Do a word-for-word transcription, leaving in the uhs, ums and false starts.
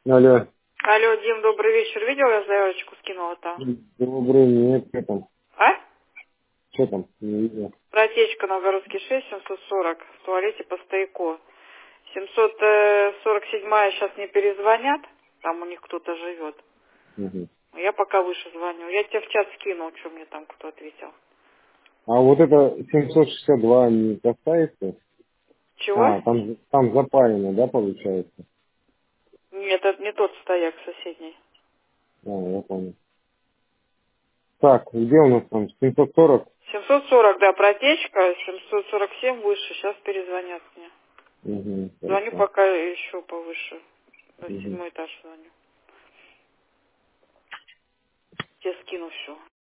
Алло. Алло, Дим, добрый вечер. Видел, я заявочку скинула там? Добрый, нет, что там? А? Что там? Не видел. Протечка Новгородский шесть, семьсот сорок, в туалете по стояку. семьсот сорок седьмая сейчас не перезвонят, там у них кто-то живет. Мгм. Я пока выше звоню. Я тебе в чат скинул, что мне там кто ответил. А вот это семьсот шестьдесят два не касается? Чего? А, там, там запаяно, да, получается? Нет, это не тот стояк соседний. А, я понял. Так, где у нас там? семьсот сорок? семьсот сорок, да, протечка, семьсот сорок семь выше, сейчас перезвонят мне. Угу, Звоню хорошо. пока еще повыше. На Угу. седьмой этаж звоню. Тебе скину все.